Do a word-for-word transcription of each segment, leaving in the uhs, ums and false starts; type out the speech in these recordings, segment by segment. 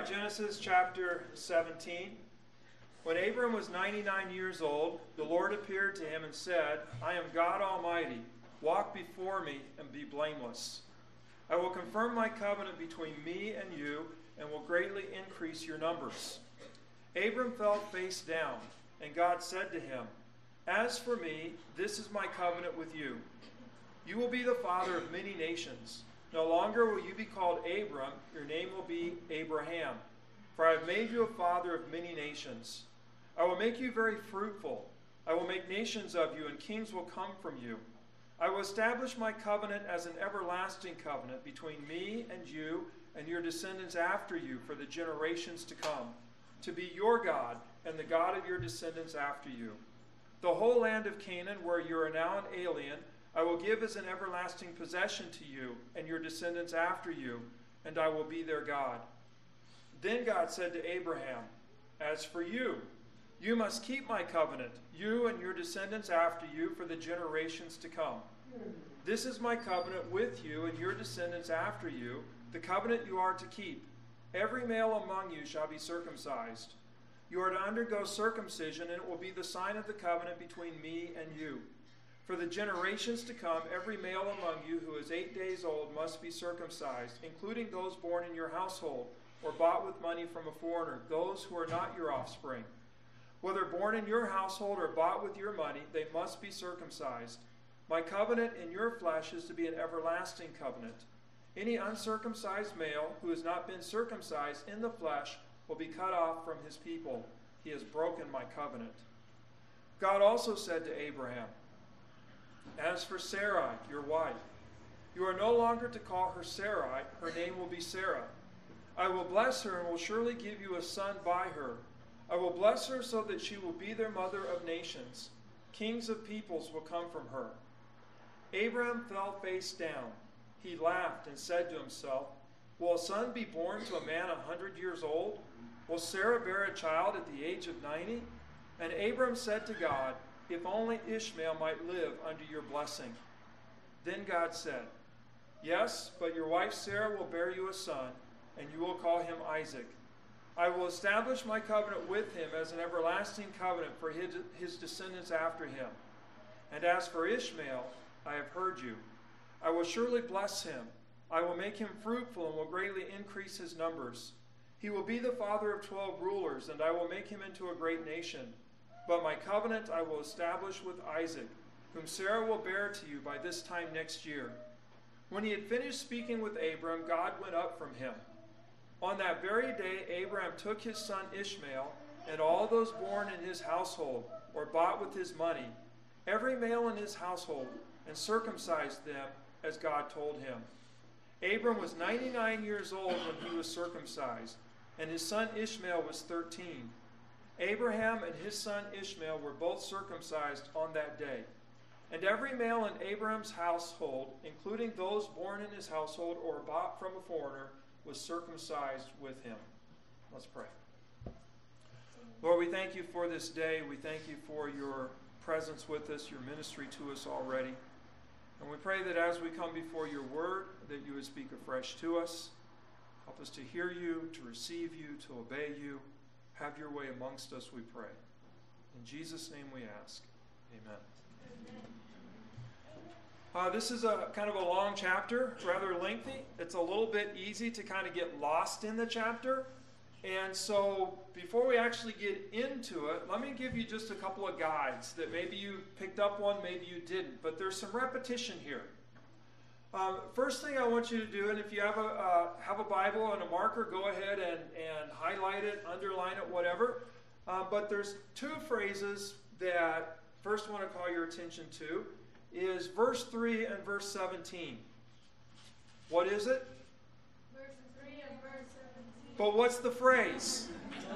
right, Genesis chapter seventeen. When Abram was ninety-nine years old, the Lord appeared to him and said, I am God Almighty. Walk before me and be blameless. I will confirm my covenant between me and you and will greatly increase your numbers. Abram fell face down, and God said to him, As for me, this is my covenant with you. You will be the father of many nations. No longer will you be called Abram, your name will be Abraham. For I have made you a father of many nations. I will make you very fruitful. I will make nations of you, and kings will come from you. I will establish my covenant as an everlasting covenant between me and you and your descendants after you for the generations to come, to be your God and the God of your descendants after you. The whole land of Canaan, where you are now an alien, I will give as an everlasting possession to you and your descendants after you, and I will be their God. Then God said to Abraham, As for you, you must keep my covenant, you and your descendants after you for the generations to come. This is my covenant with you and your descendants after you, the covenant you are to keep. Every male among you shall be circumcised. You are to undergo circumcision, and it will be the sign of the covenant between me and you. For the generations to come, every male among you who is eight days old must be circumcised, including those born in your household or bought with money from a foreigner, those who are not your offspring. Whether born in your household or bought with your money, they must be circumcised. My covenant in your flesh is to be an everlasting covenant. Any uncircumcised male who has not been circumcised in the flesh will be cut off from his people. He has broken my covenant. God also said to Abraham, As for Sarai, your wife, you are no longer to call her Sarai. Her name will be Sarah. I will bless her and will surely give you a son by her. I will bless her so that she will be their mother of nations. Kings of peoples will come from her. Abraham fell face down. He laughed and said to himself, Will a son be born to a man a hundred years old? Will Sarah bear a child at the age of ninety? And Abram said to God, If only Ishmael might live under your blessing. Then God said, Yes, but your wife Sarah will bear you a son, and you will call him Isaac. I will establish my covenant with him as an everlasting covenant for his, his descendants after him. And as for Ishmael, I have heard you. I will surely bless him. I will make him fruitful and will greatly increase his numbers. He will be the father of twelve rulers, and I will make him into a great nation. But my covenant I will establish with Isaac, whom Sarah will bear to you by this time next year. When he had finished speaking with Abram, God went up from him. On that very day, Abraham took his son Ishmael and all those born in his household or bought with his money, every male in his household, and circumcised them as God told him. Abram was ninety-nine years old when he was circumcised, and his son Ishmael was thirteen. Abraham and his son Ishmael were both circumcised on that day. And every male in Abraham's household, including those born in his household or bought from a foreigner, was circumcised with him. Let's pray. Lord, we thank you for this day. We thank you for your presence with us, your ministry to us already. And we pray that as we come before your word, that you would speak afresh to us. Help us to hear you, to receive you, to obey you. Have your way amongst us, we pray. In Jesus' name we ask. Amen. Uh, this is a kind of a long chapter, rather lengthy. It's a little bit easy to kind of get lost in the chapter. And so before we actually get into it, let me give you just a couple of guides that maybe you picked up one, maybe you didn't. But there's some repetition here. Um, first thing I want you to do, and if you have a, uh, have a Bible and a marker, go ahead and, and highlight it, underline it, whatever. Uh, but there's two phrases that first I want to call your attention to. Is verse three and verse seventeen. What is it? Verse three and verse seventeen. But what's the phrase?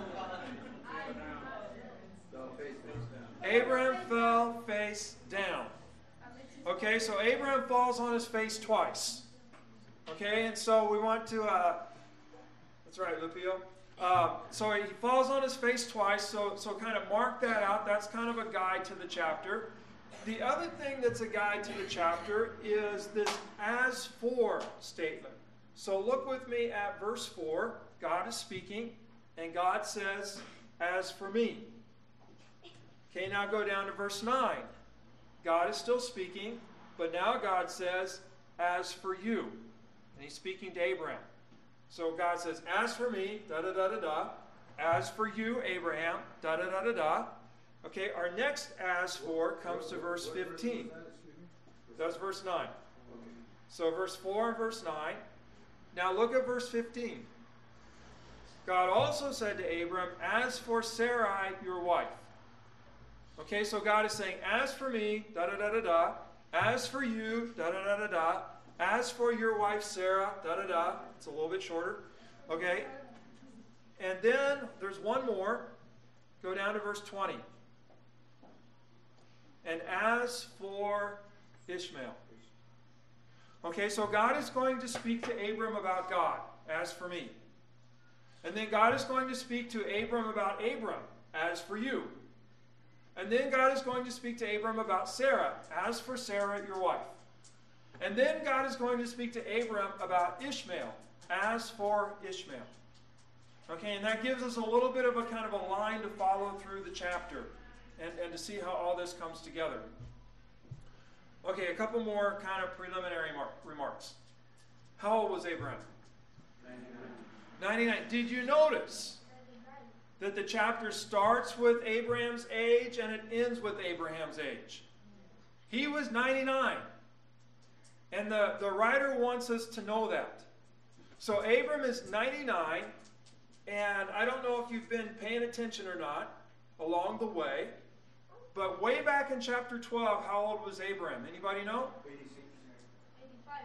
Abraham fell face down. Okay, so Abraham falls on his face twice. Okay, and so we want to, uh, that's right, Lupio. Uh, so he falls on his face twice, so, so kind of mark that out. That's kind of a guide to the chapter. The other thing that's a guide to the chapter is this as for statement. So look with me at verse four. God is speaking, and God says, as for me. Okay, now go down to verse nine. God is still speaking, but now God says, as for you. And he's speaking to Abraham. So God says, as for me, da-da-da-da-da. As for you, Abraham, da-da-da-da-da. Okay, our next as for comes to verse fifteen. That's verse nine. So verse four and verse nine. Now look at verse fifteen. God also said to Abram, as for Sarai, your wife. Okay, so God is saying, as for me, da-da-da-da-da. As for you, da-da-da-da-da. As for your wife Sarah, da-da-da. It's a little bit shorter. Okay. And then there's one more. Go down to verse twenty. And as for Ishmael. Okay, so God is going to speak to Abram about God, as for me. And then God is going to speak to Abram about Abram, as for you. And then God is going to speak to Abram about Sarah, as for Sarah, your wife. And then God is going to speak to Abram about Ishmael, as for Ishmael. Okay, and that gives us a little bit of a kind of a line to follow through the chapter and, and to see how all this comes together. Okay, a couple more kind of preliminary mar- remarks. How old was Abraham? ninety-nine. ninety-nine. Did you notice that the chapter starts with Abraham's age and it ends with Abraham's age? He was ninety-nine. And the, the writer wants us to know that. So Abram is ninety-nine, and I don't know if you've been paying attention or not along the way, but way back in chapter twelve, how old was Abram? Anybody know? eighty-five.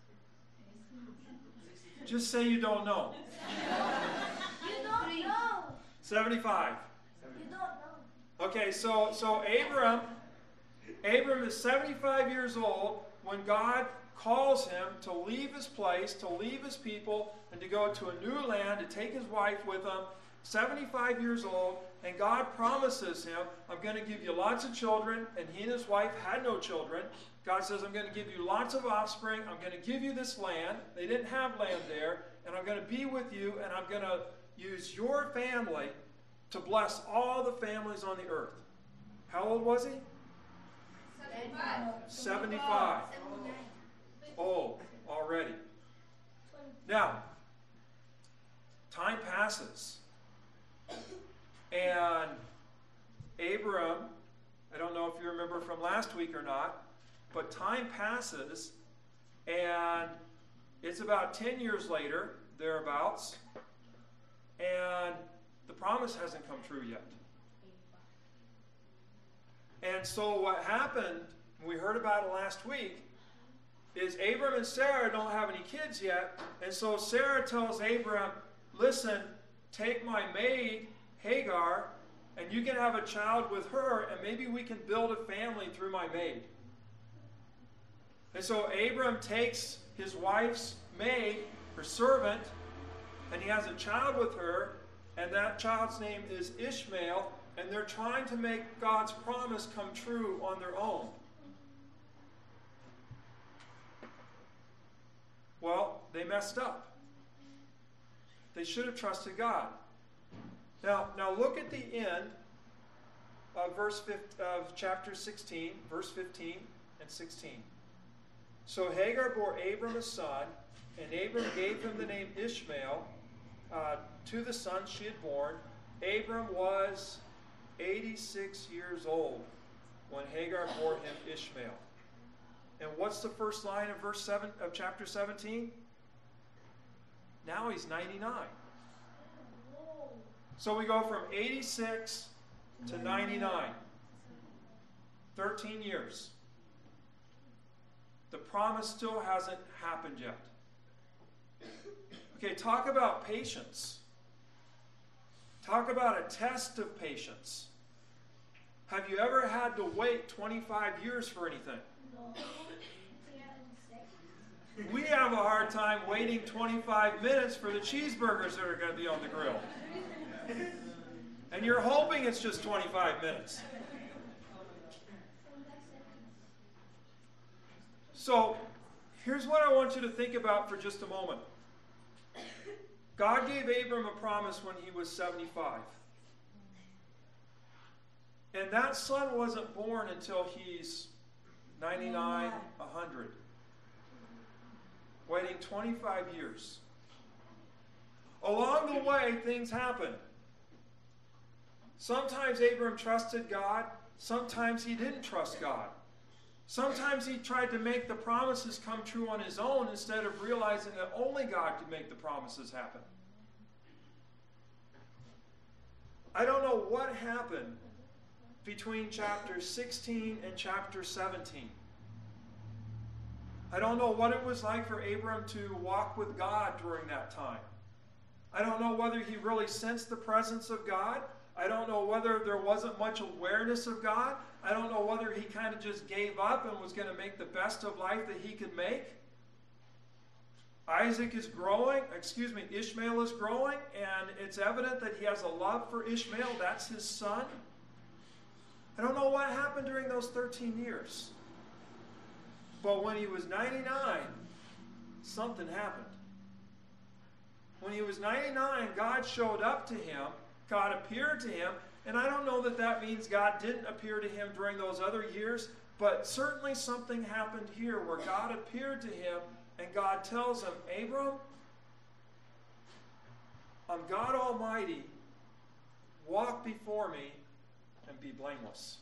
Just say you don't know. You don't know. seventy-five. You don't know. Okay, so, so Abram, Abram is seventy-five years old when God calls him to leave his place, to leave his people, and to go to a new land, to take his wife with him. seventy-five years old, and God promises him, I'm going to give you lots of children, and he and his wife had no children. God says, I'm going to give you lots of offspring, I'm going to give you this land. They didn't have land there, and I'm going to be with you, and I'm going to use your family to bless all the families on the earth. How old was he? seventy-five. seventy-five. Old already. Now, time passes. And Abram, I don't know if you remember from last week or not, but time passes, and it's about ten years later, thereabouts, and the promise hasn't come true yet. And so what happened, we heard about it last week, is Abram and Sarah don't have any kids yet, and so Sarah tells Abram, listen, take my maid, Hagar, and you can have a child with her, and maybe we can build a family through my maid. And so Abram takes his wife's maid, her servant, and he has a child with her, and that child's name is Ishmael, and they're trying to make God's promise come true on their own. Well, they messed up. They should have trusted God. Now, now look at the end of verse fifteen, of chapter sixteen, verse fifteen and sixteen. So Hagar bore Abram a son, and Abram gave him the name Ishmael uh, to the son she had born. Abram was eighty-six years old when Hagar bore him Ishmael. And what's the first line of verse seven of chapter seventeen? Now he's ninety-nine. So we go from eighty-six to ninety-nine. thirteen years. The promise still hasn't happened yet. Okay, talk about patience. Talk about a test of patience. Have you ever had to wait twenty-five years for anything? We have a hard time waiting twenty-five minutes for the cheeseburgers that are going to be on the grill. And you're hoping it's just twenty-five minutes. So, here's what I want you to think about for just a moment. God gave Abram a promise when he was seventy-five. And that son wasn't born until he's ninety-nine, one hundred. Waiting twenty-five years. Along the way, things happen. Sometimes Abram trusted God. Sometimes he didn't trust God. Sometimes he tried to make the promises come true on his own instead of realizing that only God could make the promises happen. I don't know what happened between chapter sixteen and chapter seventeen. I don't know what it was like for Abram to walk with God during that time. I don't know whether he really sensed the presence of God. I don't know whether there wasn't much awareness of God. I don't know whether he kind of just gave up and was going to make the best of life that he could make. Isaac is growing, excuse me, Ishmael is growing, and it's evident that he has a love for Ishmael. That's his son. I don't know what happened during those thirteen years. But when he was ninety-nine, something happened. When he was ninety-nine, God showed up to him. God appeared to him. And I don't know that that means God didn't appear to him during those other years, but certainly something happened here where God appeared to him and God tells him, Abram, I'm God Almighty. Walk before me and be blameless.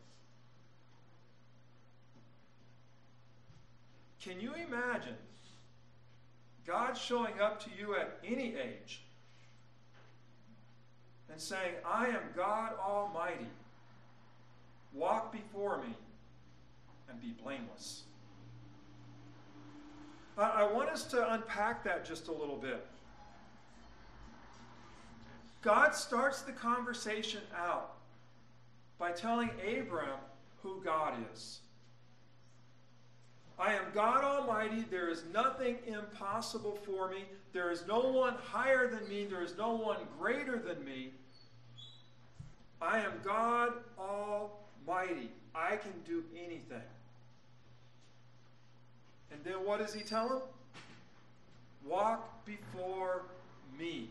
Can you imagine God showing up to you at any age and saying, I am God Almighty. Walk before me and be blameless. I want us to unpack that just a little bit. God starts the conversation out by telling Abram who God is. I am God Almighty. There is nothing impossible for me. There is no one higher than me. There is no one greater than me. I am God Almighty. I can do anything. And then what does he tell him? Walk before me.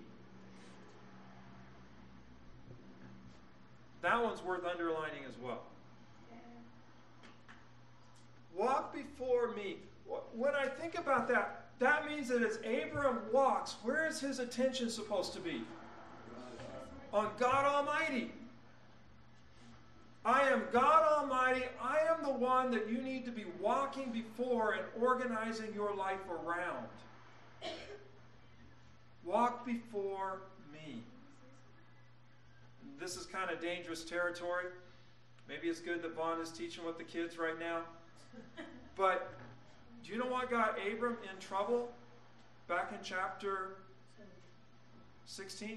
That one's worth underlining as well. Walk before me. When I think about that, that means that as Abram walks, where is his attention supposed to be? On God Almighty. I am God Almighty. I am the one that you need to be walking before and organizing your life around. Walk before me. This is kind of dangerous territory. Maybe it's good that Vaughn is teaching with the kids right now. But do you know what got Abram in trouble back in chapter sixteen?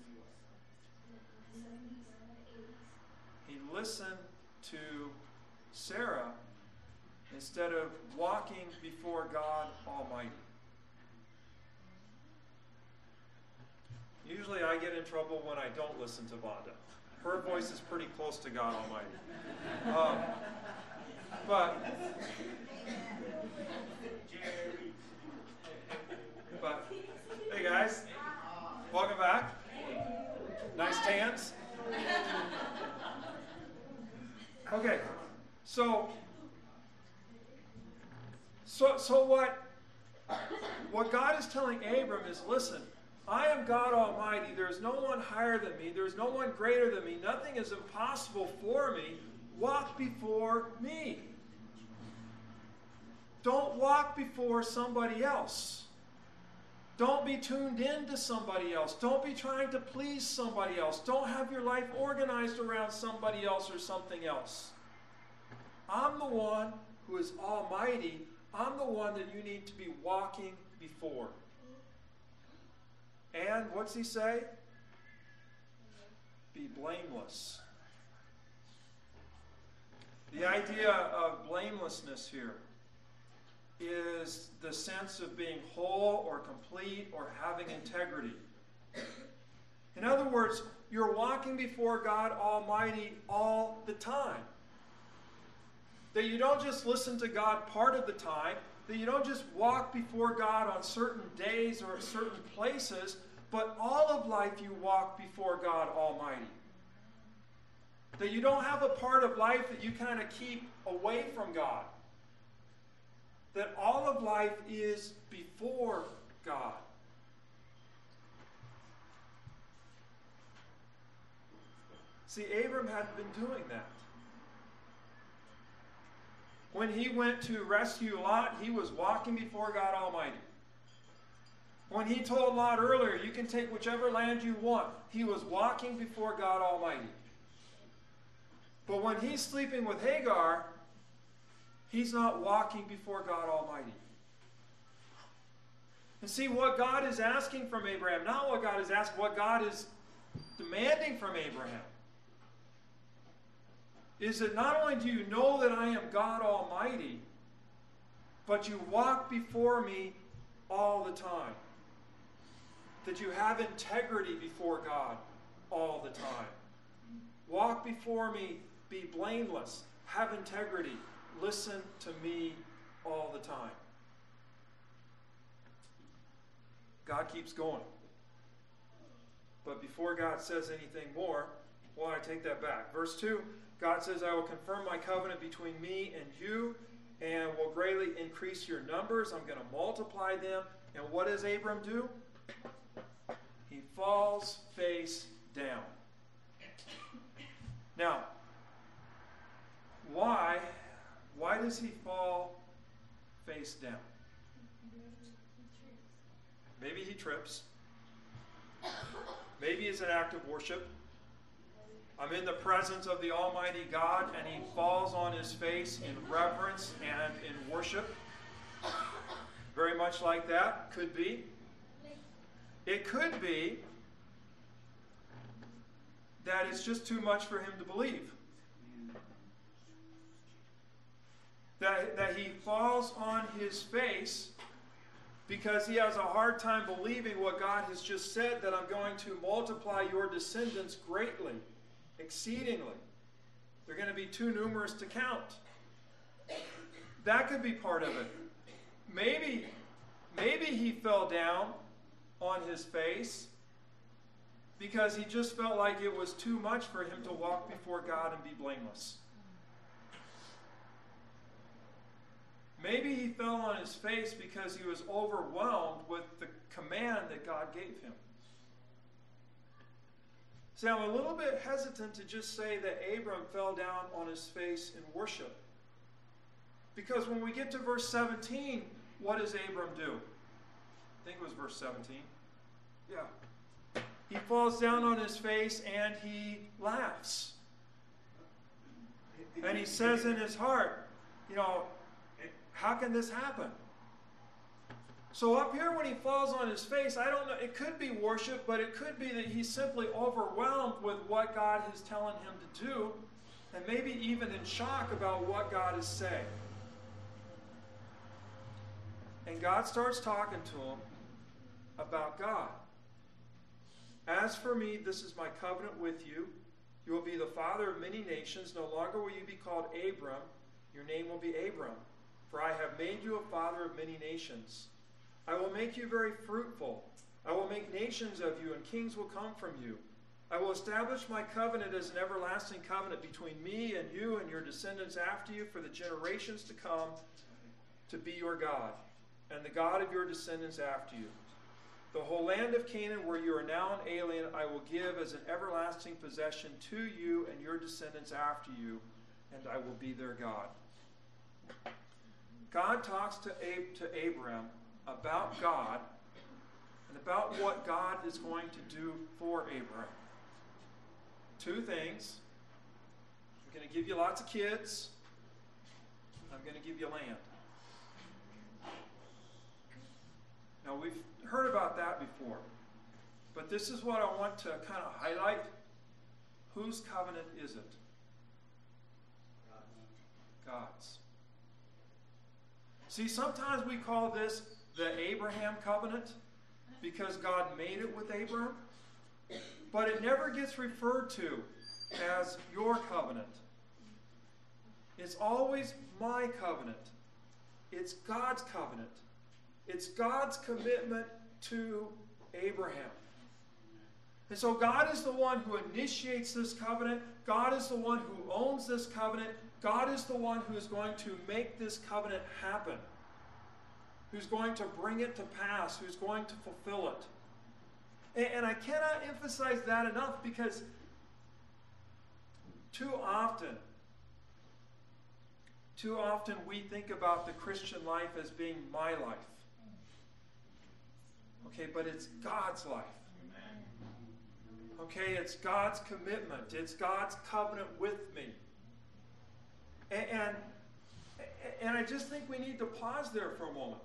He listened to Sarah instead of walking before God Almighty. Usually I get in trouble when I don't listen to Vonda. Her voice is pretty close to God Almighty. Um, but, but, hey guys, welcome back. Nice tans. Okay, so, so, so what, what God is telling Abram is, listen, I am God Almighty. There is no one higher than me. There is no one greater than me. Nothing is impossible for me. Walk before me. Don't walk before somebody else. Don't be tuned in to somebody else. Don't be trying to please somebody else. Don't have your life organized around somebody else or something else. I'm the one who is almighty. I'm the one that you need to be walking before. And what's he say? Be blameless. The idea of blamelessness here is the sense of being whole or complete or having integrity. In other words, you're walking before God Almighty all the time. That you don't just listen to God part of the time, that you don't just walk before God on certain days or at certain places, but all of life you walk before God Almighty. That you don't have a part of life that you kind of keep away from God. That all of life is before God. See, Abram had been doing that. When he went to rescue Lot, he was walking before God Almighty. When he told Lot earlier, you can take whichever land you want, he was walking before God Almighty. But when he's sleeping with Hagar, he's not walking before God Almighty. And see, what God is asking from Abraham, not what God is asking, what God is demanding from Abraham, is that not only do you know that I am God Almighty, but you walk before me all the time. That you have integrity before God all the time. Walk before me, be blameless, have integrity, listen to me all the time. God keeps going. But before God says anything more, well, I take that back. Verse two, God says, I will confirm my covenant between me and you, and will greatly increase your numbers. I'm going to multiply them. And what does Abram do? He falls face down. Now, why, why does he fall face down? Maybe he trips. Maybe it's an act of worship. I'm in the presence of the Almighty God, and he falls on his face in reverence and in worship. Very much like that. Could be. It could be that it's just too much for him to believe. That, that he falls on his face because he has a hard time believing what God has just said, that I'm going to multiply your descendants greatly, exceedingly. They're going to be too numerous to count. That could be part of it. Maybe, maybe he fell down on his face because he just felt like it was too much for him to walk before God and be blameless. Maybe he fell on his face because he was overwhelmed with the command that God gave him. See, I'm a little bit hesitant to just say that Abram fell down on his face in worship. Because when we get to verse seventeen, what does Abram do? I think it was verse seventeen. Yeah. He falls down on his face and he laughs. And he says in his heart, you know, how can this happen? So up here when he falls on his face, I don't know, it could be worship, but it could be that he's simply overwhelmed with what God is telling him to do, and maybe even in shock about what God is saying. And God starts talking to him about God. As for me, this is my covenant with you. You will be the father of many nations. No longer will you be called Abram. Your name will be Abram. For I have made you a father of many nations. I will make you very fruitful. I will make nations of you, and kings will come from you. I will establish my covenant as an everlasting covenant between me and you and your descendants after you for the generations to come, to be your God, and the God of your descendants after you. The whole land of Canaan, where you are now an alien, I will give as an everlasting possession to you and your descendants after you, and I will be their God. God talks to, Ab- to Abram about God and about what God is going to do for Abram. Two things. I'm going to give you lots of kids. I'm going to give you land. Now, we've heard about that before. But this is what I want to kind of highlight. Whose covenant is it? God's. See, sometimes we call this the Abraham covenant because God made it with Abraham, but it never gets referred to as your covenant. It's always my covenant. It's God's covenant. It's God's commitment to Abraham. And so God is the one who initiates this covenant. God is the one who owns this covenant. God is the one who is going to make this covenant happen, who's going to bring it to pass, who's going to fulfill it. And, and I cannot emphasize that enough, because too often, too often we think about the Christian life as being my life. Okay, but it's God's life. Okay, it's God's commitment. It's God's covenant with me. And, and, and I just think we need to pause there for a moment.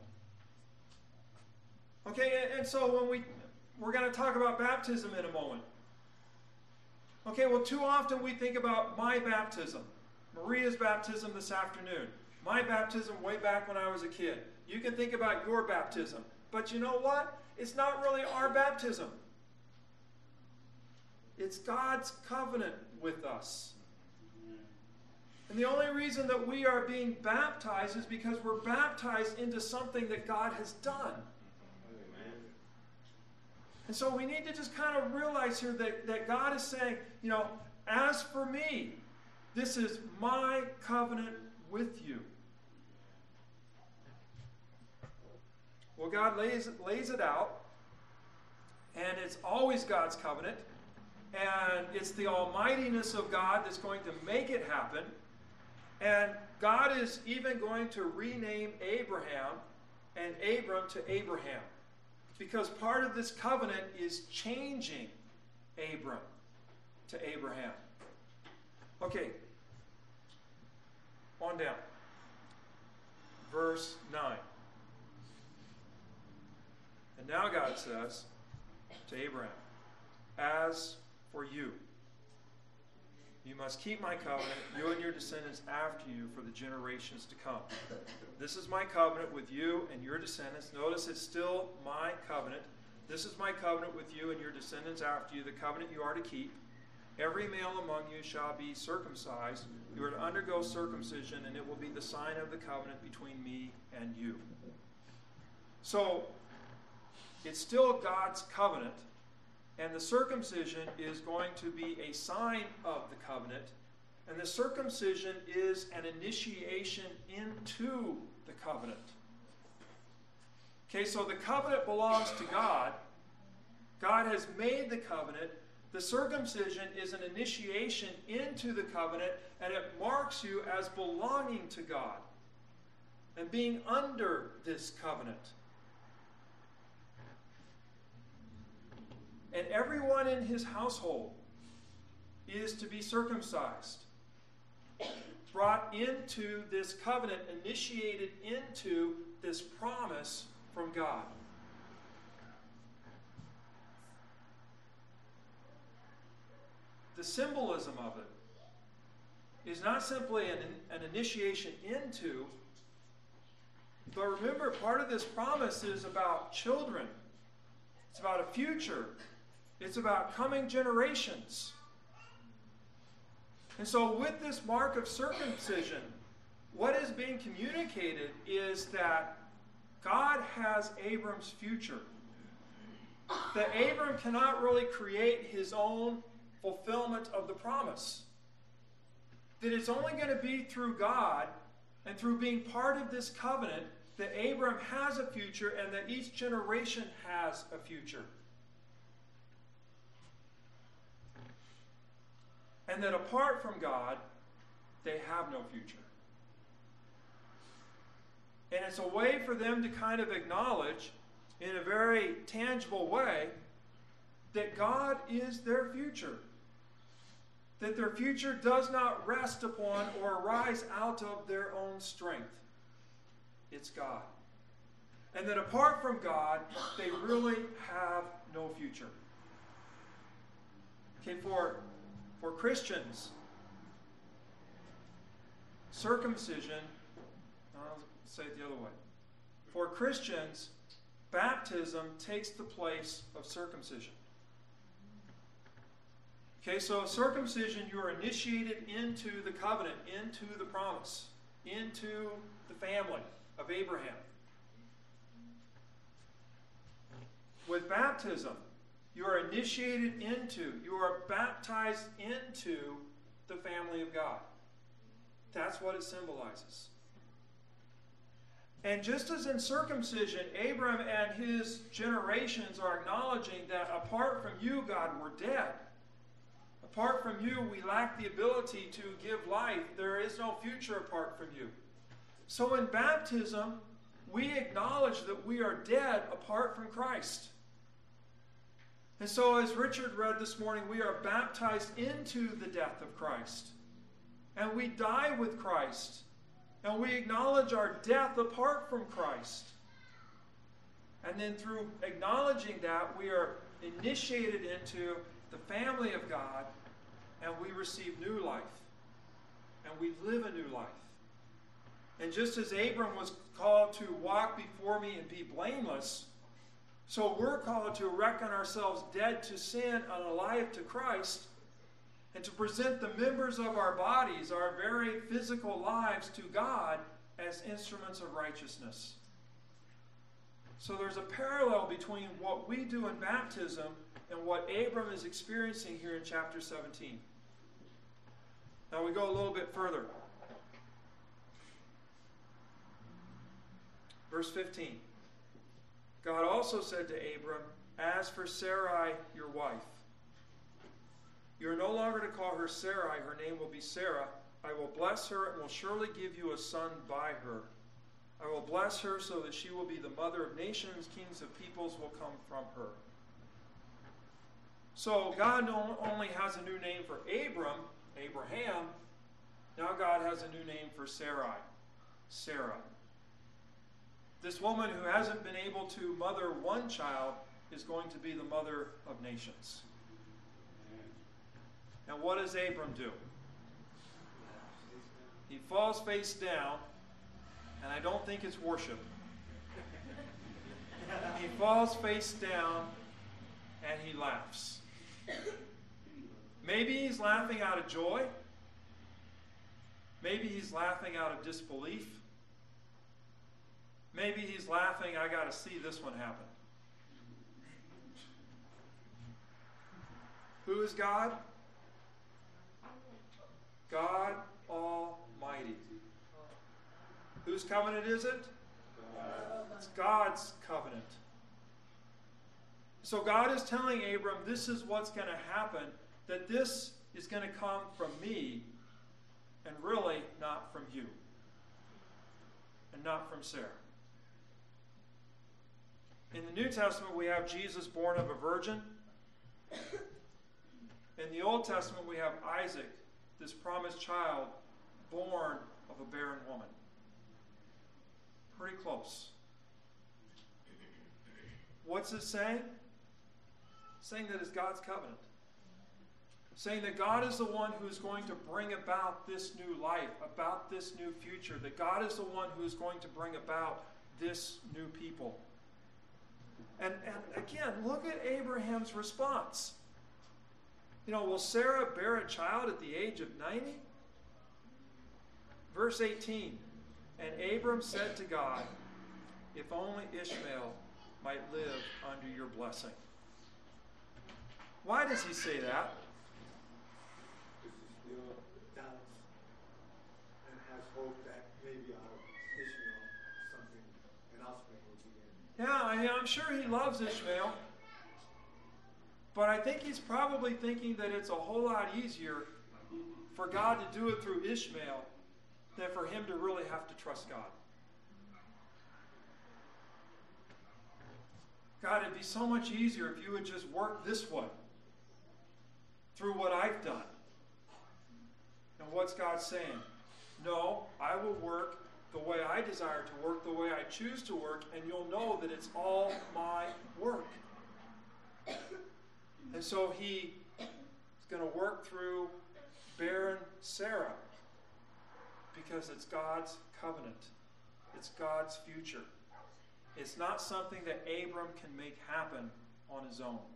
Okay, and, and so when we, we're going to talk about baptism in a moment. Okay, well, too often we think about my baptism, Maria's baptism this afternoon, my baptism way back when I was a kid. You can think about your baptism. But you know what? It's not really our baptism. It's God's covenant with us. And the only reason that we are being baptized is because we're baptized into something that God has done. And so we need to just kind of realize here that, that God is saying, you know, as for me, this is my covenant with you. Well, God lays, lays it out, and it's always God's covenant, and it's the almightiness of God that's going to make it happen. And God is even going to rename Abraham and Abram to Abraham, because part of this covenant is changing Abram to Abraham. Okay, on down. Verse nine. And now God says to Abraham, as for you, you must keep my covenant, you and your descendants after you, for the generations to come. This is my covenant with you and your descendants. Notice it's still my covenant. This is my covenant with you and your descendants after you, the covenant you are to keep. Every male among you shall be circumcised. You are to undergo circumcision, and it will be the sign of the covenant between me and you. So, it's still God's covenant, and the circumcision is going to be a sign of the covenant, and the circumcision is an initiation into the covenant. Okay, so the covenant belongs to God. God has made the covenant. The circumcision is an initiation into the covenant, and it marks you as belonging to God and being under this covenant. And everyone in his household is to be circumcised, brought into this covenant, initiated into this promise from God. The symbolism of it is not simply an, an initiation into, but remember, part of this promise is about children. It's about a future. It's about coming generations. And so with this mark of circumcision, what is being communicated is that God has Abram's future. That Abram cannot really create his own fulfillment of the promise. That it's only going to be through God and through being part of this covenant that Abram has a future and that each generation has a future. And that apart from God, they have no future. And it's a way for them to kind of acknowledge in a very tangible way that God is their future. That their future does not rest upon or arise out of their own strength. It's God. And that apart from God, they really have no future. Okay, for, for Christians, circumcision, I'll say it the other way. For Christians, baptism takes the place of circumcision. Okay, so circumcision, you are initiated into the covenant, into the promise, into the family of Abraham. With baptism, You are initiated into, you are baptized into the family of God. That's what it symbolizes. And just as in circumcision, Abram and his generations are acknowledging that apart from you, God, we're dead. Apart from you, we lack the ability to give life. There is no future apart from you. So in baptism, we acknowledge that we are dead apart from Christ. And so as Richard read this morning, we are baptized into the death of Christ. And we die with Christ. And we acknowledge our death apart from Christ. And then through acknowledging that, we are initiated into the family of God, and we receive new life. And we live a new life. And just as Abram was called to walk before me and be blameless, so we're called to reckon ourselves dead to sin and alive to Christ, and to present the members of our bodies, our very physical lives, to God as instruments of righteousness. So there's a parallel between what we do in baptism and what Abram is experiencing here in chapter seventeen. Now we go a little bit further. Verse fifteen. God also said to Abram, "As for Sarai, your wife, you are no longer to call her Sarai, her name will be Sarah. I will bless her and will surely give you a son by her. I will bless her so that she will be the mother of nations, kings of peoples will come from her." So God not only has a new name for Abram, Abraham, now God has a new name for Sarai, Sarah. This woman who hasn't been able to mother one child is going to be the mother of nations. And what does Abram do? He falls face down, and I don't think it's worship. He falls face down, and he laughs. Maybe he's laughing out of joy. Maybe he's laughing out of disbelief. Maybe he's laughing, I got to see this one happen. Who is God? God Almighty. Whose covenant is it? It's God's covenant. So God is telling Abram, this is what's going to happen, that this is going to come from me, and really not from you, and not from Sarah. In the New Testament, we have Jesus born of a virgin. In the Old Testament, we have Isaac, this promised child, born of a barren woman. Pretty close. What's it saying? It's saying that it's God's covenant. Saying that God is the one who's going to bring about this new life, about this new future. That God is the one who's going to bring about this new people. And, and again, look at Abraham's response. You know, will Sarah bear a child at the age of ninety? Verse eighteen, and Abram said to God, if only Ishmael might live under your blessing. Why does he say that? Because he still doubts and has hope that maybe out of Ishmael something, an offspring will be in. Yeah, I mean, I'm sure he loves Ishmael. But I think he's probably thinking that it's a whole lot easier for God to do it through Ishmael than for him to really have to trust God. God, it'd be so much easier if you would just work this way through what I've done. And what's God saying? No, I will work the way I desire to work, the way I choose to work, and you'll know that it's all my work. And so he is going to work through barren Sarah because it's God's covenant. It's God's future. It's not something that Abram can make happen on his own.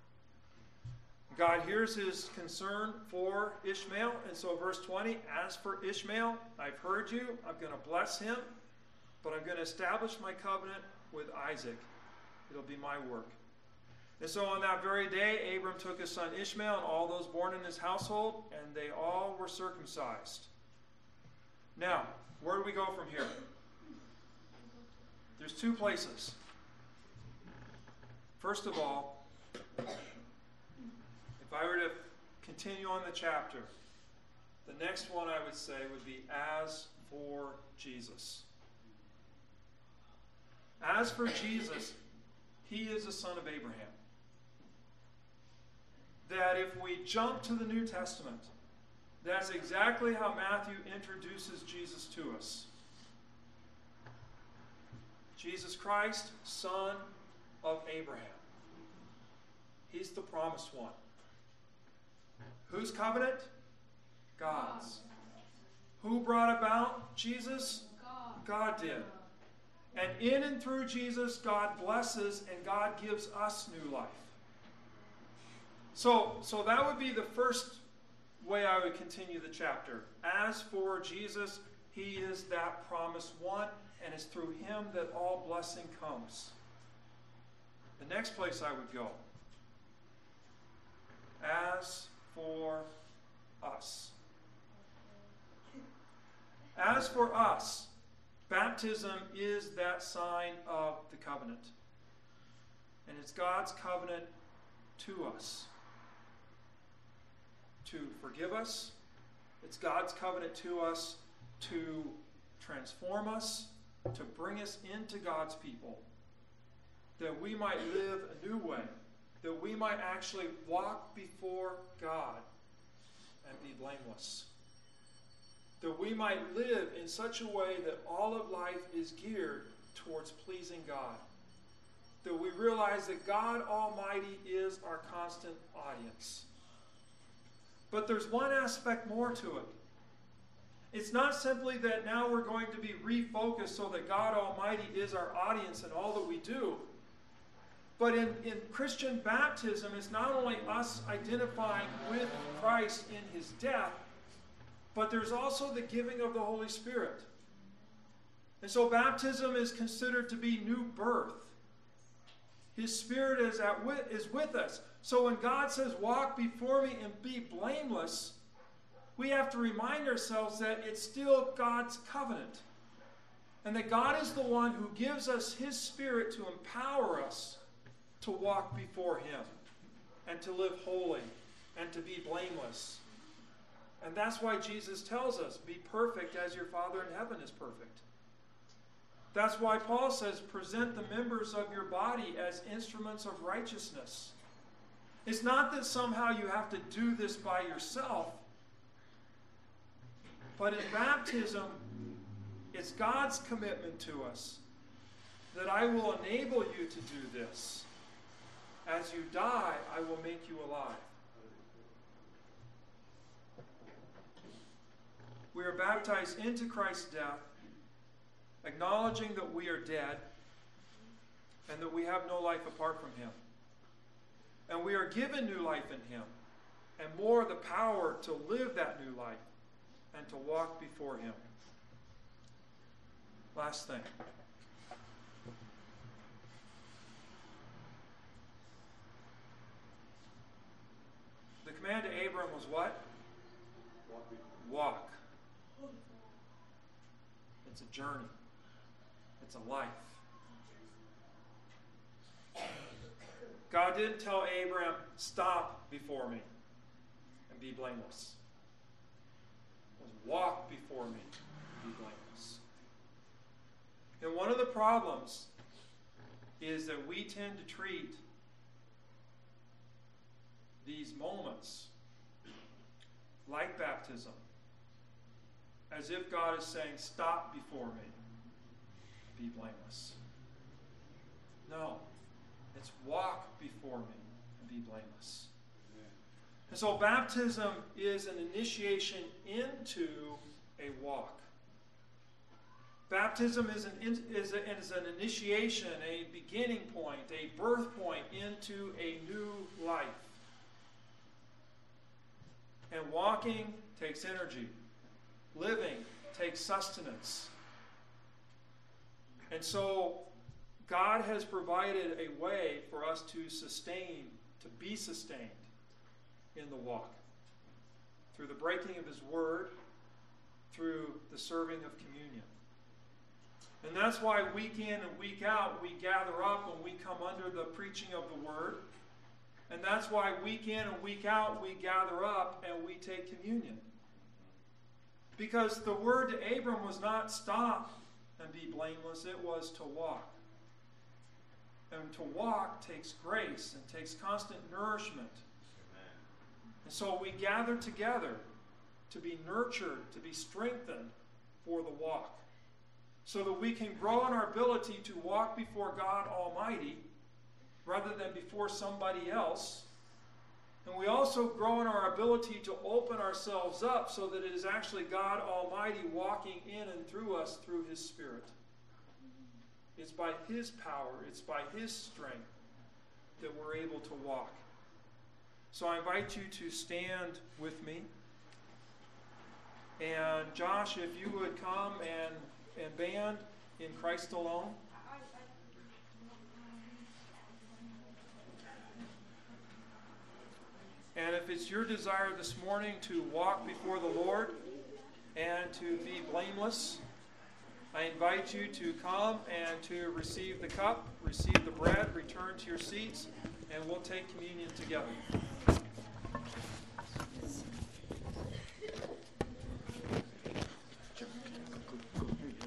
God hears his concern for Ishmael, and so verse twenty, as for Ishmael, I've heard you, I'm going to bless him, but I'm going to establish my covenant with Isaac. It'll be my work. And so on that very day, Abram took his son Ishmael and all those born in his household, and they all were circumcised. Now, where do we go from here? There's two places. First of all, if I were to continue on the chapter, the next one I would say would be as for Jesus. As for Jesus, he is a son of Abraham. That if we jump to the New Testament, that's exactly how Matthew introduces Jesus to us. Jesus Christ, son of Abraham. He's the promised one. Whose covenant? God's. Who brought about Jesus? God. God did. And in and through Jesus, God blesses and God gives us new life. So, so that would be the first way I would continue the chapter. As for Jesus, he is that promised one, and it's through him that all blessing comes. The next place I would go. As for us. As for us, baptism is that sign of the covenant. And it's God's covenant to us. To forgive us. It's God's covenant to us to transform us, to bring us into God's people, that we might live a new way, that we might actually walk before God and be blameless, that we might live in such a way that all of life is geared towards pleasing God, that we realize that God Almighty is our constant audience. But there's one aspect more to it. It's not simply that now we're going to be refocused so that God Almighty is our audience in all that we do. But in, in Christian baptism, it's not only us identifying with Christ in his death, but there's also the giving of the Holy Spirit. And so baptism is considered to be new birth. His Spirit is, at with, is with us. So when God says, walk before me and be blameless, we have to remind ourselves that it's still God's covenant. And that God is the one who gives us his Spirit to empower us to walk before him and to live holy and to be blameless. And that's why Jesus tells us, be perfect as your Father in heaven is perfect. That's why Paul says, present the members of your body as instruments of righteousness. It's not that somehow you have to do this by yourself, but in baptism, it's God's commitment to us that I will enable you to do this. As you die, I will make you alive. We are baptized into Christ's death, acknowledging that we are dead and that we have no life apart from him. And we are given new life in him, and more the power to live that new life and to walk before him. Last thing. The command to Abram was what? Walk. It's a journey. It's a life. God didn't tell Abram, stop before me and be blameless. It was walk before me and be blameless. And one of the problems is that we tend to treat these moments like baptism as if God is saying, stop before me, be blameless. No, it's walk before me and be blameless. And so baptism is an initiation into a walk. Baptism is an, is, a, is an initiation, a beginning point, a birth point into a new life. And walking takes energy. Living takes sustenance. And so God has provided a way for us to sustain, to be sustained in the walk. Through the breaking of His Word, through the serving of communion. And that's why week in and week out we gather up and we come under the preaching of the Word. And that's why week in and week out we gather up and we take communion. Because the word to Abram was not stop and be blameless, it was to walk. And to walk takes grace and takes constant nourishment. Amen. And so we gather together to be nurtured, to be strengthened for the walk. So that we can grow in our ability to walk before God Almighty rather than before somebody else. And we also grow in our ability to open ourselves up so that it is actually God Almighty walking in and through us through His Spirit. It's by His power, it's by His strength that we're able to walk. So I invite you to stand with me. And Josh, if you would come and, and band in Christ Alone. And if it's your desire this morning to walk before the Lord and to be blameless, I invite you to come and to receive the cup, receive the bread, return to your seats, and we'll take communion together.